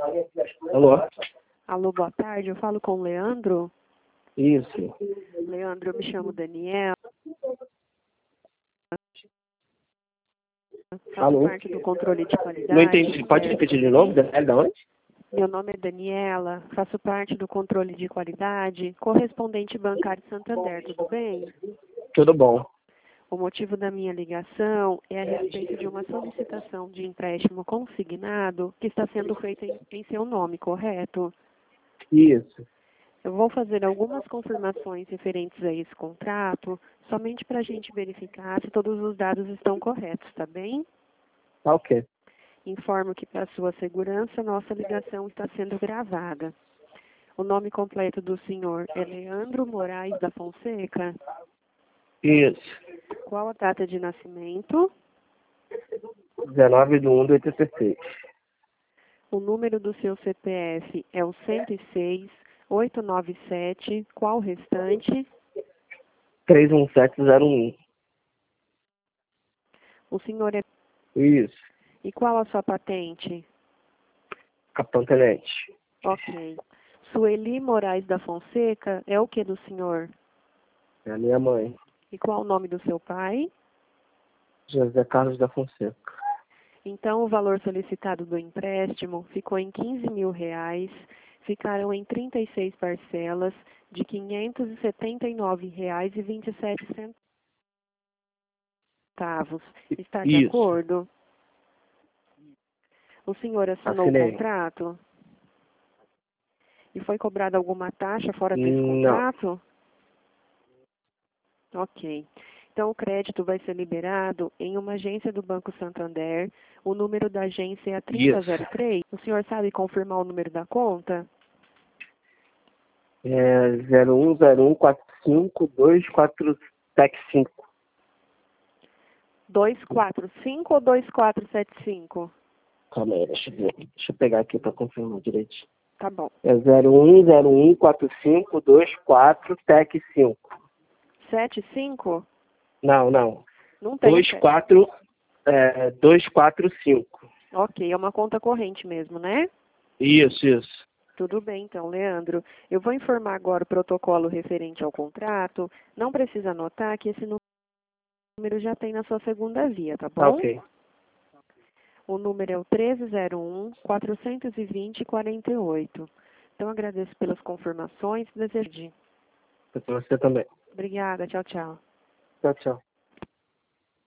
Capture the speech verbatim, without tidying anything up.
Alô? Alô, boa tarde. Eu falo com o Leandro. Isso. Leandro, eu me chamo Daniela. Faço Alô? parte do controle de qualidade. Não entendi. Pode repetir de novo? É da onde? Meu nome é Daniela. Faço parte do controle de qualidade, correspondente bancário Santander. Tudo bem? Tudo bom. O motivo da minha ligação é a respeito de uma solicitação de empréstimo consignado que está sendo feita em, em seu nome, correto? Isso. Eu vou fazer algumas confirmações referentes a esse contrato, somente para a gente verificar se todos os dados estão corretos, tá bem? Tá ok. Informo que, para sua segurança, nossa ligação está sendo gravada. O nome completo do senhor é Leandro Moraes da Fonseca. Isso. Qual a data de nascimento? dezenove de um de oitenta e seis. O número do seu C P F é o cento e seis, oitocentos e noventa e sete. Qual o restante? três um sete zero um. O senhor é... Isso. E qual a sua patente? Capitão Tenente. Ok. Sueli Moraes da Fonseca é o que do senhor? É a minha mãe. E qual o nome do seu pai? José Carlos da Fonseca. Então, o valor solicitado do empréstimo ficou em quinze mil reais, ficaram em trinta e seis parcelas de quinhentos e setenta e nove reais e vinte e sete centavos. Está de Isso. acordo? O senhor assinou Assinei. o contrato? E foi cobrada alguma taxa fora desse Não. contrato? Ok. Então, o crédito vai ser liberado em uma agência do Banco Santander. O número da agência é a trinta zero três. O senhor sabe confirmar o número da conta? É zero um zero um quatro cinco dois quatro sete cinco. dois quatro cinco ou dois quatro sete cinco? Calma aí, deixa eu ver. Deixa eu pegar aqui para confirmar direitinho. Tá bom. É zero um zero um quatro cinco dois quatro sete cinco. sete cinco? Não, não. Não tem. dois quatro, é, dois quatro cinco. Ok, é uma conta corrente mesmo, né? Isso, isso. Tudo bem, então, Leandro. Eu vou informar agora o protocolo referente ao contrato. Não precisa anotar que esse número já tem na sua segunda via, tá Tá bom? ok. O número é o treze zero um, quatrocentos e vinte, quarenta e oito. Então, agradeço pelas confirmações. Desejo. Pra você também. Obrigada. Tchau, tchau. Tchau, tchau.